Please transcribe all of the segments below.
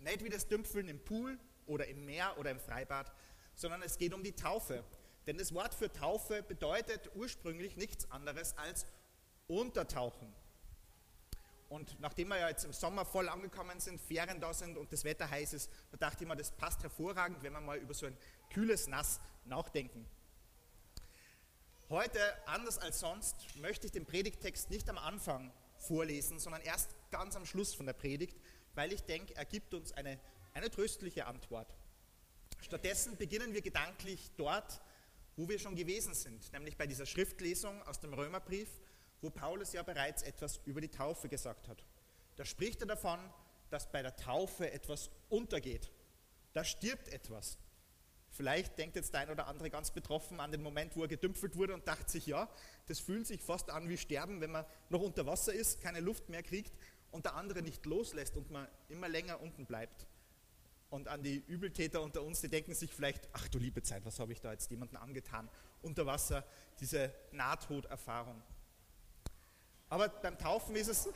Nicht wie das Dümpfeln im Pool oder im Meer oder im Freibad, sondern es geht um die Taufe. Denn das Wort für Taufe bedeutet ursprünglich nichts anderes als untertauchen. Und nachdem wir ja jetzt im Sommer voll angekommen sind, Ferien da sind und das Wetter heiß ist, da dachte ich mir, das passt hervorragend, wenn wir mal über so ein kühles Nass nachdenken. Heute, anders als sonst, möchte ich den Predigttext nicht am Anfang vorlesen, sondern erst ganz am Schluss von der Predigt, weil ich denke, er gibt uns eine tröstliche Antwort. Stattdessen beginnen wir gedanklich dort, wo wir schon gewesen sind, nämlich bei dieser Schriftlesung aus dem Römerbrief, wo Paulus ja bereits etwas über die Taufe gesagt hat. Da spricht er davon, dass bei der Taufe etwas untergeht. Da stirbt etwas. Vielleicht denkt jetzt der ein oder andere ganz betroffen an den Moment, wo er gedümpfelt wurde und dachte sich, ja, das fühlt sich fast an wie Sterben, wenn man noch unter Wasser ist, keine Luft mehr kriegt und der andere nicht loslässt und man immer länger unten bleibt. Und an die Übeltäter unter uns, die denken sich vielleicht, ach du liebe Zeit, was habe ich da jetzt jemandem angetan? Unter Wasser, diese Nahtoderfahrung. Aber beim Taufen ist es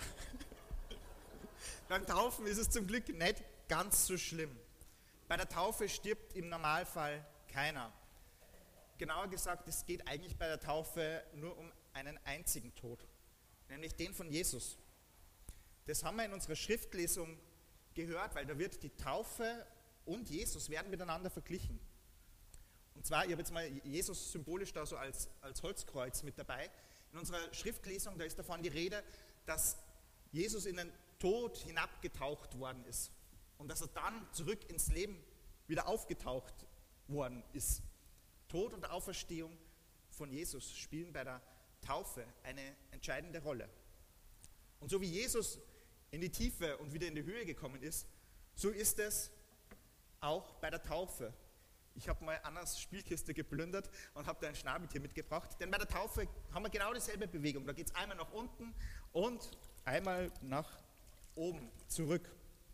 zum Glück nicht ganz so schlimm. Bei der Taufe stirbt im Normalfall keiner. Genauer gesagt, es geht eigentlich bei der Taufe nur um einen einzigen Tod, nämlich den von Jesus. Das haben wir in unserer Schriftlesung gehört, weil da wird die Taufe und Jesus werden miteinander verglichen. Und zwar, ich habe jetzt mal Jesus symbolisch da so als Holzkreuz mit dabei. In unserer Schriftlesung, da ist davon die Rede, dass Jesus in den Tod hinabgetaucht worden ist und dass er dann zurück ins Leben wieder aufgetaucht worden ist. Tod und Auferstehung von Jesus spielen bei der Taufe eine entscheidende Rolle. Und so wie Jesus in die Tiefe und wieder in die Höhe gekommen ist, so ist es auch bei der Taufe. Ich habe mal Annas Spielkiste geplündert und habe da ein Schnabeltier mitgebracht, denn bei der Taufe haben wir genau dieselbe Bewegung. Da geht es einmal nach unten und einmal nach oben zurück.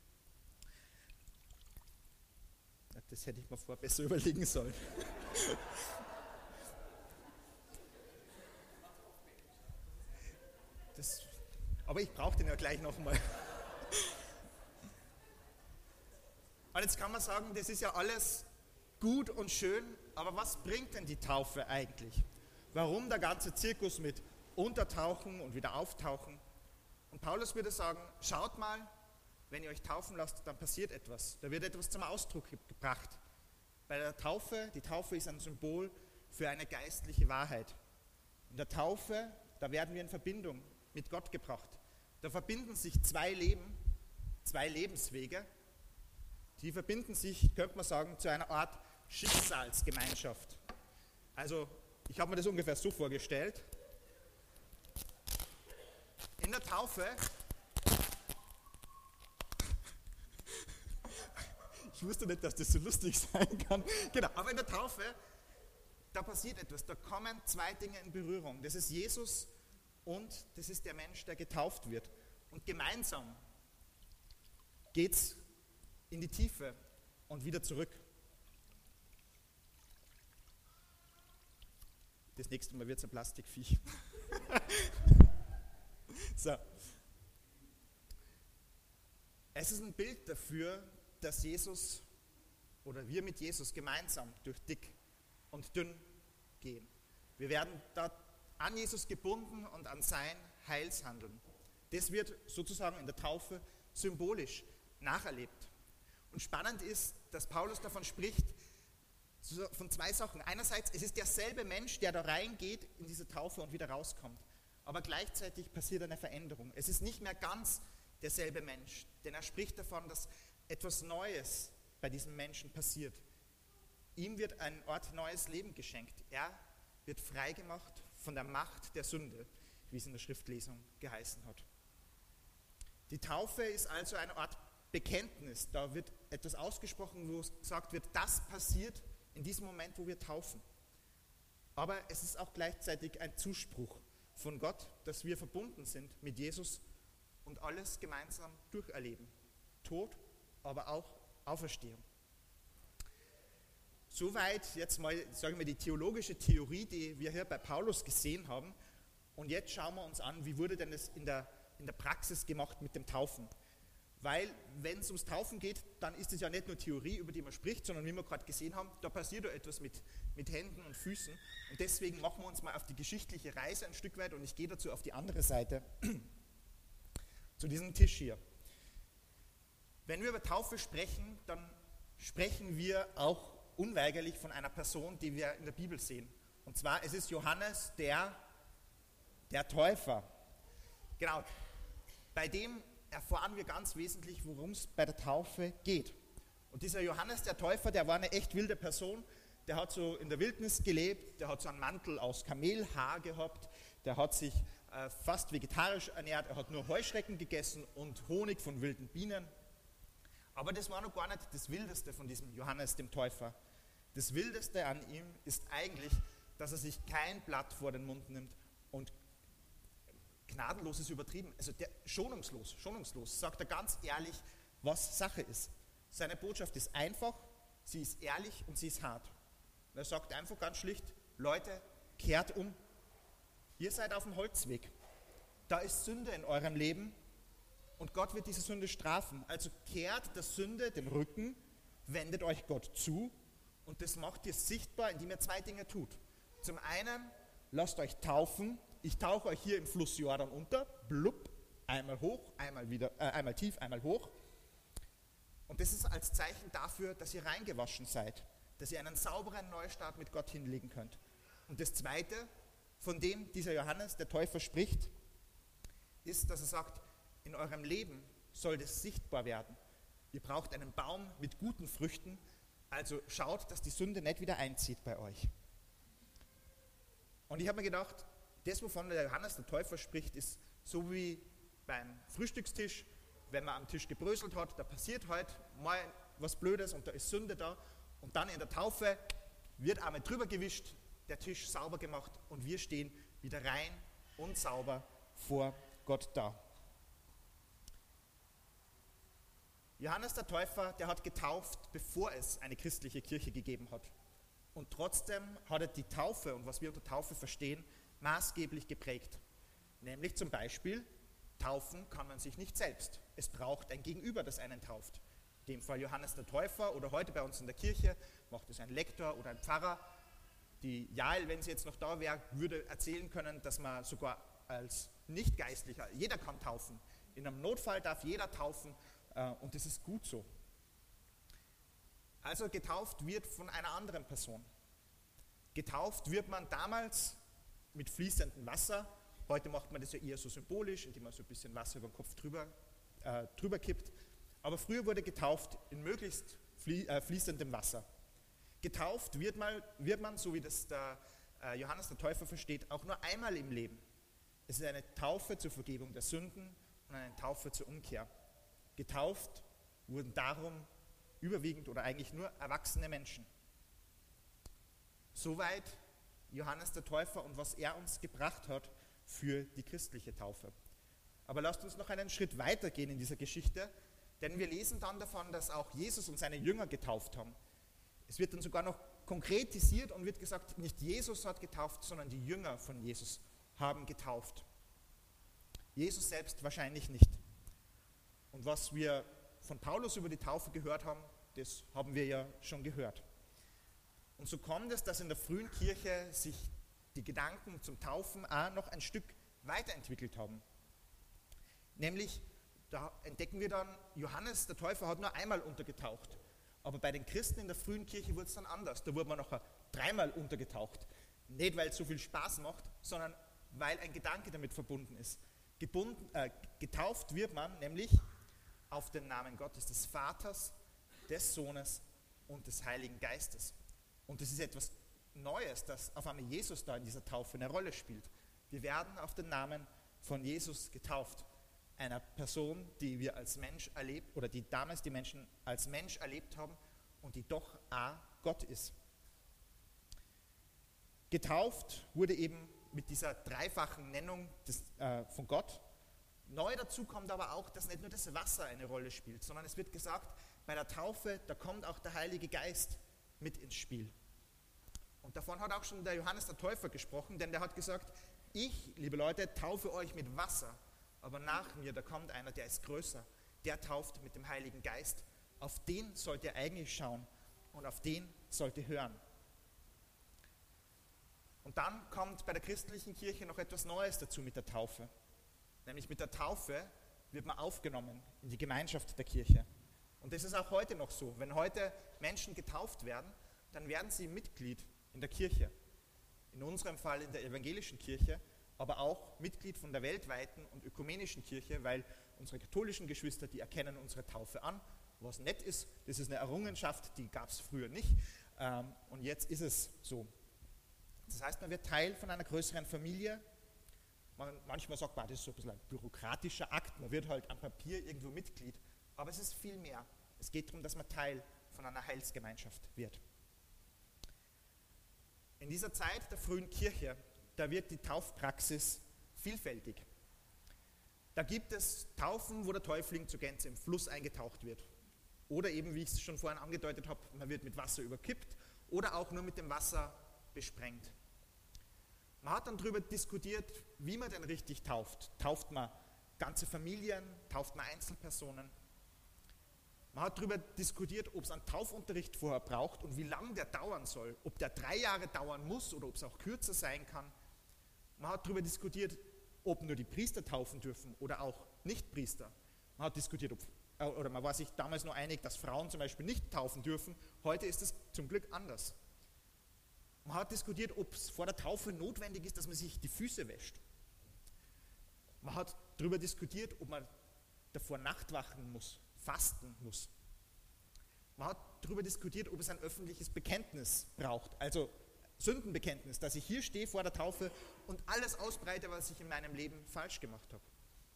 Das hätte ich mir vorher besser überlegen sollen. Aber ich brauche den ja gleich nochmal. Und jetzt kann man sagen, das ist ja alles gut und schön, aber was bringt denn die Taufe eigentlich? Warum der ganze Zirkus mit Untertauchen und wieder Auftauchen? Und Paulus würde sagen, schaut mal, wenn ihr euch taufen lasst, dann passiert etwas. Da wird etwas zum Ausdruck gebracht. Bei der Taufe, die Taufe ist ein Symbol für eine geistliche Wahrheit. In der Taufe, da werden wir in Verbindung mit Gott gebracht. Da verbinden sich zwei Leben, zwei Lebenswege. Die verbinden sich, könnte man sagen, zu einer Art Schicksalsgemeinschaft. Also, ich habe mir das ungefähr so vorgestellt. In der Taufe, ich wusste nicht, dass das so lustig sein kann, genau, aber in der Taufe, da passiert etwas, da kommen zwei Dinge in Berührung. Das ist Jesus und das ist der Mensch, der getauft wird. Und gemeinsam geht es in die Tiefe und wieder zurück. Das nächste Mal wird es ein Plastikviech. So. Es ist ein Bild dafür, dass Jesus oder wir mit Jesus gemeinsam durch dick und dünn gehen. Wir werden da an Jesus gebunden und an sein Heilshandeln. Das wird sozusagen in der Taufe symbolisch nacherlebt. Und spannend ist, dass Paulus davon spricht, von zwei Sachen. Einerseits, es ist derselbe Mensch, der da reingeht in diese Taufe und wieder rauskommt. Aber gleichzeitig passiert eine Veränderung. Es ist nicht mehr ganz derselbe Mensch, denn er spricht davon, dass etwas Neues bei diesem Menschen passiert. Ihm wird ein Ort neues Leben geschenkt. Er wird freigemacht von der Macht der Sünde, wie es in der Schriftlesung geheißen hat. Die Taufe ist also eine Art Bekenntnis. Da wird etwas ausgesprochen, wo gesagt wird, das passiert in diesem Moment, wo wir taufen. Aber es ist auch gleichzeitig ein Zuspruch von Gott, dass wir verbunden sind mit Jesus und alles gemeinsam durcherleben. Tod, aber auch Auferstehung. Soweit jetzt mal, sagen wir, die theologische Theorie, die wir hier bei Paulus gesehen haben. Und jetzt schauen wir uns an, wie wurde denn das in der Praxis gemacht mit dem Taufen. Weil, wenn es ums Taufen geht, dann ist es ja nicht nur Theorie, über die man spricht, sondern wie wir gerade gesehen haben, da passiert ja etwas mit Händen und Füßen. Und deswegen machen wir uns mal auf die geschichtliche Reise ein Stück weit und ich gehe dazu auf die andere Seite, zu diesem Tisch hier. Wenn wir über Taufe sprechen, dann sprechen wir auch unweigerlich von einer Person, die wir in der Bibel sehen. Und zwar, es ist Johannes der Täufer. Genau, bei dem erfahren wir ganz wesentlich, worum es bei der Taufe geht. Und dieser Johannes der Täufer, der war eine echt wilde Person, der hat so in der Wildnis gelebt, der hat so einen Mantel aus Kamelhaar gehabt, der hat sich fast vegetarisch ernährt, er hat nur Heuschrecken gegessen und Honig von wilden Bienen. Aber das war noch gar nicht das Wildeste von diesem Johannes dem Täufer. Das Wildeste an ihm ist eigentlich, dass er sich kein Blatt vor den Mund nimmt und gnadenlos ist übertrieben, also schonungslos, sagt er ganz ehrlich, was Sache ist. Seine Botschaft ist einfach, sie ist ehrlich und sie ist hart. Und er sagt einfach ganz schlicht, Leute, kehrt um. Ihr seid auf dem Holzweg. Da ist Sünde in eurem Leben und Gott wird diese Sünde strafen. Also kehrt der Sünde den Rücken, wendet euch Gott zu und das macht ihr sichtbar, indem ihr zwei Dinge tut. Zum einen, lasst euch taufen. Ich tauche euch hier im Fluss Jordan unter, blub, einmal hoch, einmal tief, einmal hoch. Und das ist als Zeichen dafür, dass ihr reingewaschen seid, dass ihr einen sauberen Neustart mit Gott hinlegen könnt. Und das Zweite, von dem dieser Johannes, der Täufer, spricht, ist, dass er sagt, in eurem Leben soll das sichtbar werden. Ihr braucht einen Baum mit guten Früchten, also schaut, dass die Sünde nicht wieder einzieht bei euch. Und ich habe mir gedacht, das, wovon der Johannes der Täufer spricht, ist so wie beim Frühstückstisch, wenn man am Tisch gebröselt hat, da passiert halt mal was Blödes und da ist Sünde da und dann in der Taufe wird einmal drüber gewischt, der Tisch sauber gemacht und wir stehen wieder rein und sauber vor Gott da. Johannes der Täufer, der hat getauft, bevor es eine christliche Kirche gegeben hat. Und trotzdem hat er die Taufe und was wir unter Taufe verstehen, maßgeblich geprägt. Nämlich zum Beispiel, taufen kann man sich nicht selbst. Es braucht ein Gegenüber, das einen tauft. In dem Fall Johannes der Täufer oder heute bei uns in der Kirche macht es ein Lektor oder ein Pfarrer. Die Jael, wenn sie jetzt noch da wäre, würde erzählen können, dass man sogar als Nicht-Geistlicher, jeder kann taufen. In einem Notfall darf jeder taufen und das ist gut so. Also getauft wird von einer anderen Person. Getauft wird man damals mit fließendem Wasser. Heute macht man das ja eher so symbolisch, indem man so ein bisschen Wasser über den Kopf drüber kippt. Aber früher wurde getauft in möglichst fließendem Wasser. Getauft wird man, so wie das der Johannes der Täufer versteht, auch nur einmal im Leben. Es ist eine Taufe zur Vergebung der Sünden und eine Taufe zur Umkehr. Getauft wurden darum überwiegend oder eigentlich nur erwachsene Menschen. Soweit Johannes der Täufer und was er uns gebracht hat für die christliche Taufe. Aber lasst uns noch einen Schritt weiter gehen in dieser Geschichte, denn wir lesen dann davon, dass auch Jesus und seine Jünger getauft haben. Es wird dann sogar noch konkretisiert und wird gesagt, nicht Jesus hat getauft, sondern die Jünger von Jesus haben getauft. Jesus selbst wahrscheinlich nicht. Und was wir von Paulus über die Taufe gehört haben, das haben wir ja schon gehört. Und so kommt es, dass in der frühen Kirche sich die Gedanken zum Taufen auch noch ein Stück weiterentwickelt haben. Nämlich, da entdecken wir dann, Johannes der Täufer hat nur einmal untergetaucht. Aber bei den Christen in der frühen Kirche wurde es dann anders. Da wurde man noch dreimal untergetaucht. Nicht, weil es so viel Spaß macht, sondern weil ein Gedanke damit verbunden ist. Getauft wird man nämlich auf den Namen Gottes, des Vaters, des Sohnes und des Heiligen Geistes. Und das ist etwas Neues, dass auf einmal Jesus da in dieser Taufe eine Rolle spielt. Wir werden auf den Namen von Jesus getauft. Einer Person, die wir als Mensch erlebt, oder die damals die Menschen als Mensch erlebt haben und die doch Gott ist. Getauft wurde eben mit dieser dreifachen Nennung von Gott. Neu dazu kommt aber auch, dass nicht nur das Wasser eine Rolle spielt, sondern es wird gesagt, bei der Taufe, da kommt auch der Heilige Geist mit ins Spiel. Und davon hat auch schon der Johannes der Täufer gesprochen, denn der hat gesagt, ich, liebe Leute, taufe euch mit Wasser, aber nach mir, da kommt einer, der ist größer, der tauft mit dem Heiligen Geist. Auf den sollt ihr eigentlich schauen und auf den sollt ihr hören. Und dann kommt bei der christlichen Kirche noch etwas Neues dazu mit der Taufe. Nämlich mit der Taufe wird man aufgenommen in die Gemeinschaft der Kirche. Und das ist auch heute noch so. Wenn heute Menschen getauft werden, dann werden sie Mitglied in der Kirche. In unserem Fall in der evangelischen Kirche, aber auch Mitglied von der weltweiten und ökumenischen Kirche, weil unsere katholischen Geschwister, die erkennen unsere Taufe an, was nett ist. Das ist eine Errungenschaft, die gab es früher nicht. Und jetzt ist es so. Das heißt, man wird Teil von einer größeren Familie. Manchmal sagt man, das ist so ein bisschen ein bürokratischer Akt. Man wird halt am Papier irgendwo Mitglied. Aber es ist viel mehr. Es geht darum, dass man Teil von einer Heilsgemeinschaft wird. In dieser Zeit der frühen Kirche, da wird die Taufpraxis vielfältig. Da gibt es Taufen, wo der Täufling zur Gänze im Fluss eingetaucht wird. Oder eben, wie ich es schon vorhin angedeutet habe, man wird mit Wasser überkippt oder auch nur mit dem Wasser besprengt. Man hat dann darüber diskutiert, wie man denn richtig tauft. Tauft man ganze Familien, tauft man Einzelpersonen? Man hat darüber diskutiert, ob es einen Taufunterricht vorher braucht und wie lange der dauern soll. Ob der 3 Jahre dauern muss oder ob es auch kürzer sein kann. Man hat darüber diskutiert, ob nur die Priester taufen dürfen oder auch Nichtpriester. Man hat diskutiert, oder man war sich damals nur einig, dass Frauen zum Beispiel nicht taufen dürfen. Heute ist es zum Glück anders. Man hat diskutiert, ob es vor der Taufe notwendig ist, dass man sich die Füße wäscht. Man hat darüber diskutiert, ob man davor Nachtwachen muss, fasten muss. Man hat darüber diskutiert, ob es ein öffentliches Bekenntnis braucht, also Sündenbekenntnis, dass ich hier stehe vor der Taufe und alles ausbreite, was ich in meinem Leben falsch gemacht habe.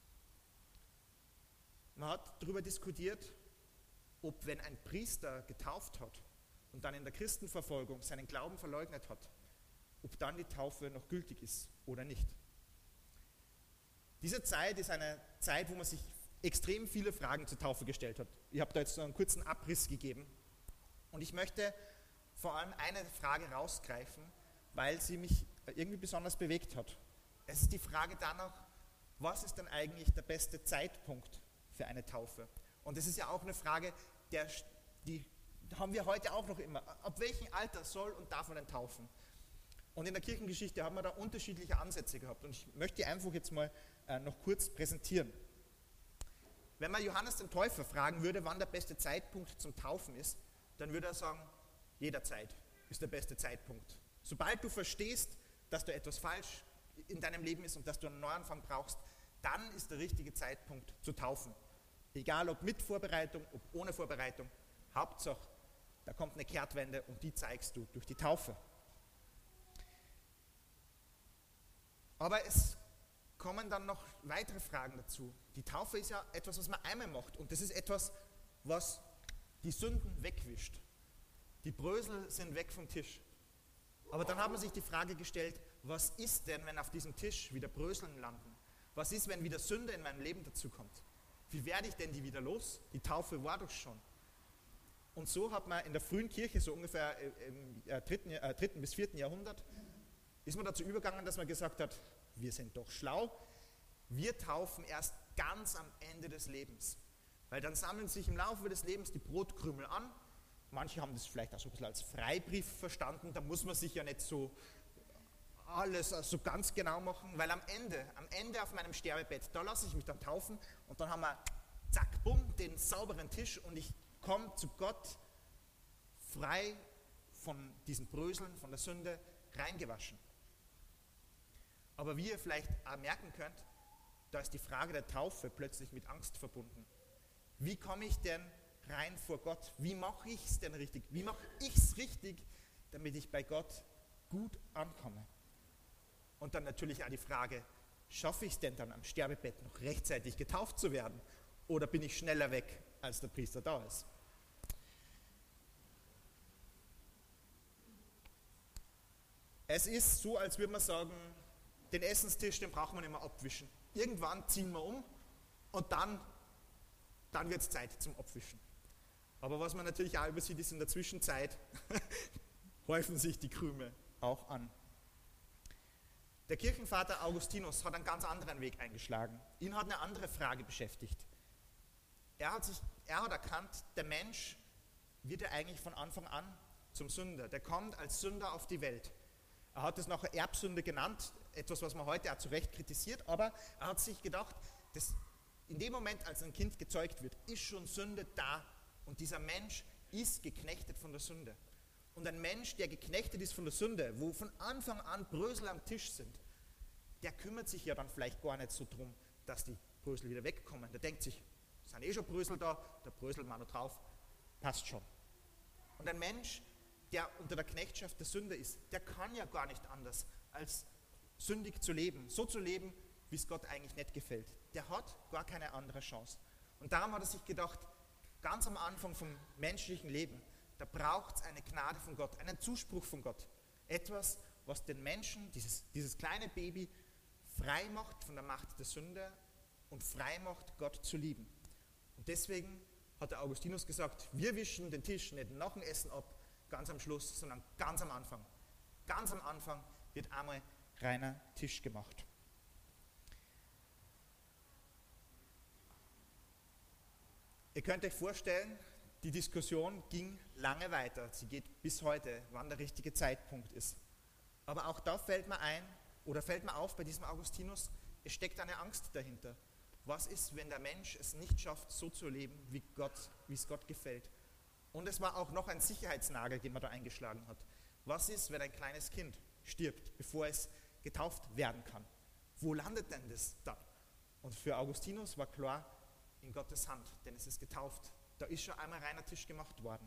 Man hat darüber diskutiert, ob wenn ein Priester getauft hat und dann in der Christenverfolgung seinen Glauben verleugnet hat, ob dann die Taufe noch gültig ist oder nicht. Diese Zeit ist eine Zeit, wo man sich extrem viele Fragen zur Taufe gestellt hat. Ich habe da jetzt so einen kurzen Abriss gegeben und ich möchte vor allem eine Frage rausgreifen, weil sie mich irgendwie besonders bewegt hat. Es ist die Frage danach, was ist denn eigentlich der beste Zeitpunkt für eine Taufe? Und das ist ja auch eine Frage, die haben wir heute auch noch immer. Ab welchem Alter soll und darf man denn taufen? Und in der Kirchengeschichte haben wir da unterschiedliche Ansätze gehabt. Und ich möchte die einfach jetzt mal noch kurz präsentieren. Wenn man Johannes den Täufer fragen würde, wann der beste Zeitpunkt zum Taufen ist, dann würde er sagen, jederzeit ist der beste Zeitpunkt. Sobald du verstehst, dass da etwas falsch in deinem Leben ist und dass du einen Neuanfang brauchst, dann ist der richtige Zeitpunkt zu taufen. Egal ob mit Vorbereitung, ob ohne Vorbereitung, Hauptsache, da kommt eine Kehrtwende und die zeigst du durch die Taufe. Aber es kommen dann noch weitere Fragen dazu. Die Taufe ist ja etwas, was man einmal macht und das ist etwas, was die Sünden wegwischt. Die Brösel sind weg vom Tisch. Aber dann hat man sich die Frage gestellt, was ist denn, wenn auf diesem Tisch wieder Bröseln landen? Was ist, wenn wieder Sünde in meinem Leben dazukommt? Wie werde ich denn die wieder los? Die Taufe war doch schon. Und so hat man in der frühen Kirche, so ungefähr im 3. bis 4. Jahrhundert, ist man dazu übergegangen, dass man gesagt hat, wir sind doch schlau, wir taufen erst ganz am Ende des Lebens. Weil dann sammeln sich im Laufe des Lebens die Brotkrümel an. Manche haben das vielleicht auch so ein bisschen als Freibrief verstanden, da muss man sich ja nicht so alles so ganz genau machen, weil am Ende auf meinem Sterbebett, da lasse ich mich dann taufen und dann haben wir, zack, bumm, den sauberen Tisch und ich komme zu Gott frei von diesen Bröseln, von der Sünde, reingewaschen. Aber wie ihr vielleicht auch merken könnt, da ist die Frage der Taufe plötzlich mit Angst verbunden. Wie komme ich denn rein vor Gott? Wie mache ich es denn richtig? Wie mache ich es richtig, damit ich bei Gott gut ankomme? Und dann natürlich auch die Frage, schaffe ich es denn dann am Sterbebett noch rechtzeitig getauft zu werden? Oder bin ich schneller weg, als der Priester da ist? Es ist so, als würde man sagen, den Essenstisch, den braucht man nicht mehr abwischen. Irgendwann ziehen wir um und dann wird es Zeit zum Abwischen. Aber was man natürlich auch übersieht, ist in der Zwischenzeit häufen sich die Krümel auch an. Der Kirchenvater Augustinus hat einen ganz anderen Weg eingeschlagen. Ihn hat eine andere Frage beschäftigt. Er hat erkannt, der Mensch wird ja eigentlich von Anfang an zum Sünder. Der kommt als Sünder auf die Welt. Er hat es nachher Erbsünde genannt, etwas, was man heute auch zu Recht kritisiert, aber er hat sich gedacht, dass in dem Moment, als ein Kind gezeugt wird, ist schon Sünde da und dieser Mensch ist geknechtet von der Sünde. Und ein Mensch, der geknechtet ist von der Sünde, wo von Anfang an Brösel am Tisch sind, der kümmert sich ja dann vielleicht gar nicht so drum, dass die Brösel wieder wegkommen. Der denkt sich, es sind eh schon Brösel da, der Brösel mal noch drauf, passt schon. Und ein Mensch, der unter der Knechtschaft der Sünde ist, der kann ja gar nicht anders, als sündig zu leben, so zu leben, wie es Gott eigentlich nicht gefällt. Der hat gar keine andere Chance. Und darum hat er sich gedacht, ganz am Anfang vom menschlichen Leben, da braucht es eine Gnade von Gott, einen Zuspruch von Gott. Etwas, was den Menschen, dieses kleine Baby, frei macht von der Macht der Sünde und frei macht, Gott zu lieben. Und deswegen hat der Augustinus gesagt, wir wischen den Tisch nicht nach dem Essen ab, ganz am Schluss, sondern ganz am Anfang. Ganz am Anfang wird einmal reiner Tisch gemacht. Ihr könnt euch vorstellen, die Diskussion ging lange weiter. Sie geht bis heute, wann der richtige Zeitpunkt ist. Aber auch da fällt mir auf bei diesem Augustinus, es steckt eine Angst dahinter. Was ist, wenn der Mensch es nicht schafft, so zu leben, wie es Gott gefällt? Und es war auch noch ein Sicherheitsnagel, den man da eingeschlagen hat. Was ist, wenn ein kleines Kind stirbt, bevor es getauft werden kann? Wo landet denn das dann? Und für Augustinus war klar, in Gottes Hand, denn es ist getauft. Da ist schon einmal reiner Tisch gemacht worden.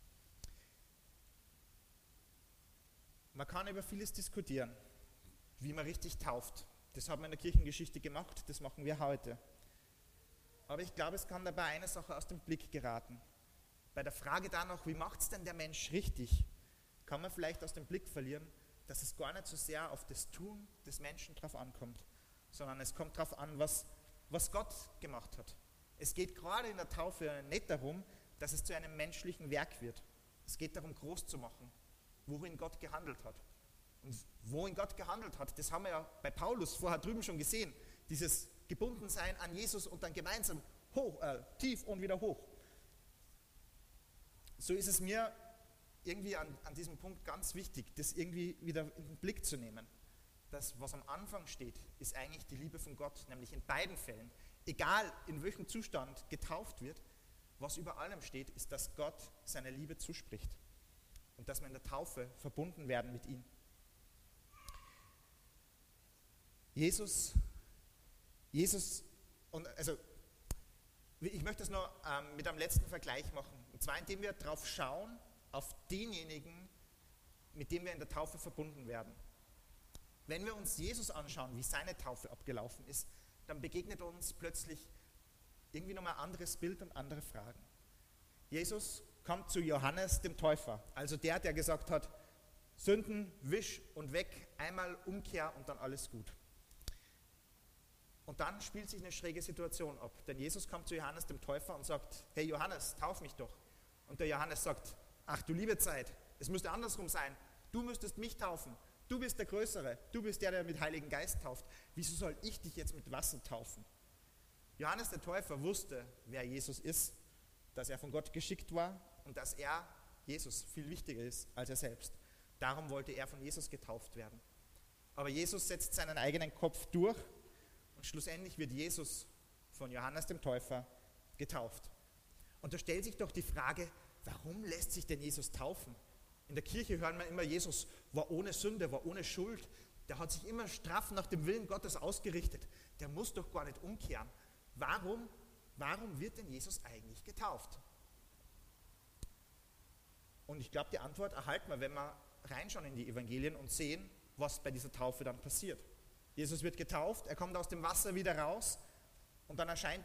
Man kann über vieles diskutieren, wie man richtig tauft. Das hat man in der Kirchengeschichte gemacht, das machen wir heute. Aber ich glaube, es kann dabei eine Sache aus dem Blick geraten. Bei der Frage danach, wie macht es denn der Mensch richtig, kann man vielleicht aus dem Blick verlieren, dass es gar nicht so sehr auf das Tun des Menschen drauf ankommt, sondern es kommt darauf an, was Gott gemacht hat. Es geht gerade in der Taufe nicht darum, dass es zu einem menschlichen Werk wird. Es geht darum, groß zu machen, worin Gott gehandelt hat. Und worin Gott gehandelt hat, das haben wir ja bei Paulus vorher drüben schon gesehen. Dieses Gebundensein an Jesus und dann gemeinsam tief und wieder hoch. So ist es mir irgendwie an diesem Punkt ganz wichtig, das irgendwie wieder in den Blick zu nehmen. Das, was am Anfang steht, ist eigentlich die Liebe von Gott, nämlich in beiden Fällen. Egal in welchem Zustand getauft wird, was über allem steht, ist, dass Gott seine Liebe zuspricht und dass wir in der Taufe verbunden werden mit ihm. Jesus, und also ich möchte es noch mit einem letzten Vergleich machen, und zwar indem wir darauf schauen, auf denjenigen, mit dem wir in der Taufe verbunden werden. Wenn wir uns Jesus anschauen, wie seine Taufe abgelaufen ist, dann begegnet uns plötzlich irgendwie nochmal ein anderes Bild und andere Fragen. Jesus kommt zu Johannes dem Täufer, also der gesagt hat, Sünden, wisch und weg, einmal Umkehr und dann alles gut. Und dann spielt sich eine schräge Situation ab, denn Jesus kommt zu Johannes dem Täufer und sagt, hey Johannes, tauf mich doch. Und der Johannes sagt, ach du liebe Zeit, es müsste andersrum sein, du müsstest mich taufen. Du bist der Größere, du bist der mit Heiligen Geist tauft. Wieso soll ich dich jetzt mit Wasser taufen? Johannes der Täufer wusste, wer Jesus ist, dass er von Gott geschickt war und dass er, Jesus, viel wichtiger ist als er selbst. Darum wollte er von Jesus getauft werden. Aber Jesus setzt seinen eigenen Kopf durch und schlussendlich wird Jesus von Johannes dem Täufer getauft. Und da stellt sich doch die Frage, warum lässt sich denn Jesus taufen? In der Kirche hören wir immer, Jesus war ohne Sünde, war ohne Schuld. Der hat sich immer straff nach dem Willen Gottes ausgerichtet. Der muss doch gar nicht umkehren. Warum wird denn Jesus eigentlich getauft? Und ich glaube, die Antwort erhalten wir, wenn wir reinschauen in die Evangelien und sehen, was bei dieser Taufe dann passiert. Jesus wird getauft, er kommt aus dem Wasser wieder raus und dann erscheint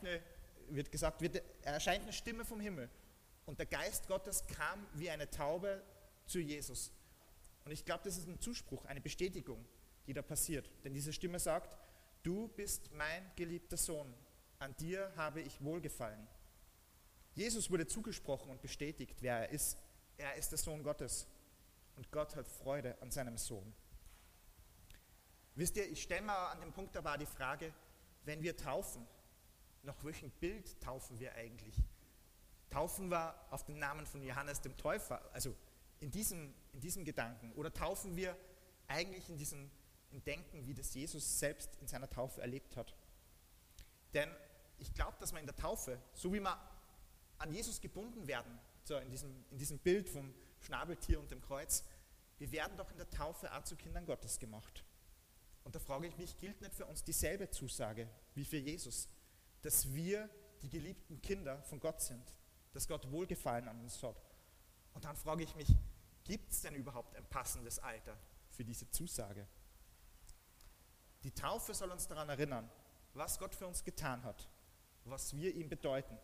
eine Stimme vom Himmel. Und der Geist Gottes kam wie eine Taube zu Jesus. Und ich glaube, das ist ein Zuspruch, eine Bestätigung, die da passiert. Denn diese Stimme sagt, du bist mein geliebter Sohn, an dir habe ich Wohlgefallen. Jesus wurde zugesprochen und bestätigt, wer er ist. Er ist der Sohn Gottes und Gott hat Freude an seinem Sohn. Wisst ihr, ich stelle mir an dem Punkt dabei die Frage, wenn wir taufen, nach welchem Bild taufen wir eigentlich? Taufen wir auf den Namen von Johannes dem Täufer, also in diesem Gedanken? Oder taufen wir eigentlich in diesem Denken, wie das Jesus selbst in seiner Taufe erlebt hat? Denn ich glaube, dass wir in der Taufe, so wie wir an Jesus gebunden werden, so in diesem Bild vom Schnabeltier und dem Kreuz, wir werden doch in der Taufe auch zu Kindern Gottes gemacht. Und da frage ich mich, gilt nicht für uns dieselbe Zusage wie für Jesus, dass wir die geliebten Kinder von Gott sind, dass Gott Wohlgefallen an uns hat? Und dann frage ich mich, gibt es denn überhaupt ein passendes Alter für diese Zusage? Die Taufe soll uns daran erinnern, was Gott für uns getan hat, was wir ihm bedeuten.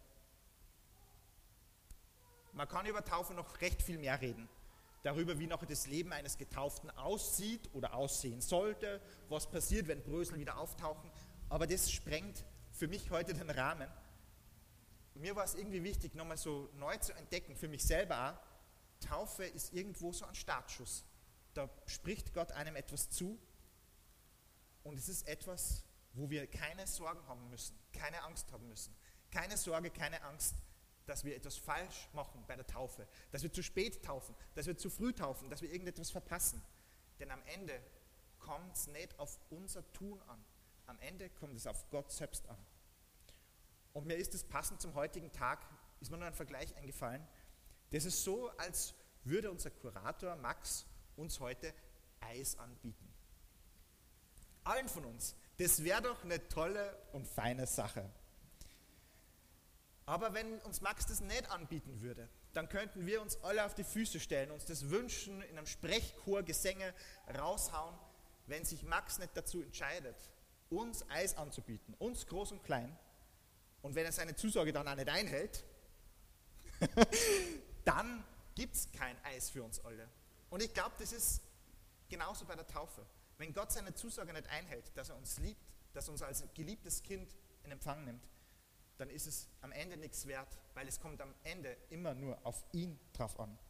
Man kann über Taufe noch recht viel mehr reden. Darüber, wie noch das Leben eines Getauften aussieht oder aussehen sollte, was passiert, wenn Brösel wieder auftauchen. Aber das sprengt für mich heute den Rahmen. Mir war es irgendwie wichtig, nochmal so neu zu entdecken, für mich selber auch, Taufe ist irgendwo so ein Startschuss. Da spricht Gott einem etwas zu und es ist etwas, wo wir keine Sorgen haben müssen, keine Angst haben müssen. Keine Sorge, keine Angst, dass wir etwas falsch machen bei der Taufe, dass wir zu spät taufen, dass wir zu früh taufen, dass wir irgendetwas verpassen. Denn am Ende kommt es nicht auf unser Tun an. Am Ende kommt es auf Gott selbst an. Und mir ist es passend zum heutigen Tag, ist mir nur ein Vergleich eingefallen. Das ist so, als würde unser Kurator Max uns heute Eis anbieten. Allen von uns. Das wäre doch eine tolle und feine Sache. Aber wenn uns Max das nicht anbieten würde, dann könnten wir uns alle auf die Füße stellen, uns das wünschen, in einem Sprechchor Gesänge raushauen, wenn sich Max nicht dazu entscheidet, uns Eis anzubieten, uns groß und klein, und wenn er seine Zusage dann auch nicht einhält, dann gibt es kein Eis für uns alle. Und ich glaube, das ist genauso bei der Taufe. Wenn Gott seine Zusage nicht einhält, dass er uns liebt, dass er uns als geliebtes Kind in Empfang nimmt, dann ist es am Ende nichts wert, weil es kommt am Ende immer nur auf ihn drauf an.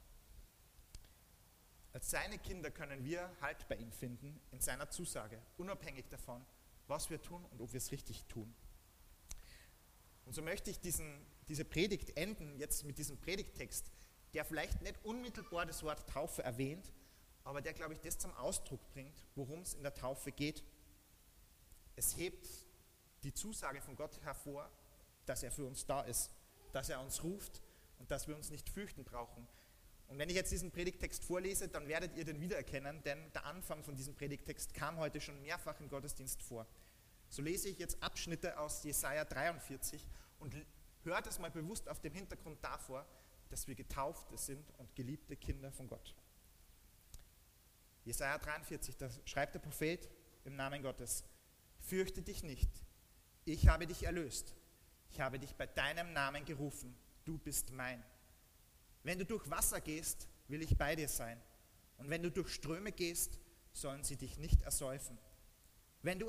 Als seine Kinder können wir Halt bei ihm finden, in seiner Zusage, unabhängig davon, was wir tun und ob wir es richtig tun. Und so möchte ich diese Predigt enden, jetzt mit diesem Predigttext, der vielleicht nicht unmittelbar das Wort Taufe erwähnt, aber der, glaube ich, das zum Ausdruck bringt, worum es in der Taufe geht. Es hebt die Zusage von Gott hervor, dass er für uns da ist, dass er uns ruft und dass wir uns nicht fürchten brauchen. Und wenn ich jetzt diesen Predigttext vorlese, dann werdet ihr den wiedererkennen, denn der Anfang von diesem Predigttext kam heute schon mehrfach im Gottesdienst vor. So lese ich jetzt Abschnitte aus Jesaja 43 und hört es mal bewusst auf dem Hintergrund davor, dass wir Getaufte sind und geliebte Kinder von Gott. Jesaja 43, da schreibt der Prophet im Namen Gottes: Fürchte dich nicht, ich habe dich erlöst. Ich habe dich bei deinem Namen gerufen, du bist mein. Wenn du durch Wasser gehst, will ich bei dir sein. Und wenn du durch Ströme gehst, sollen sie dich nicht ersäufen. Wenn du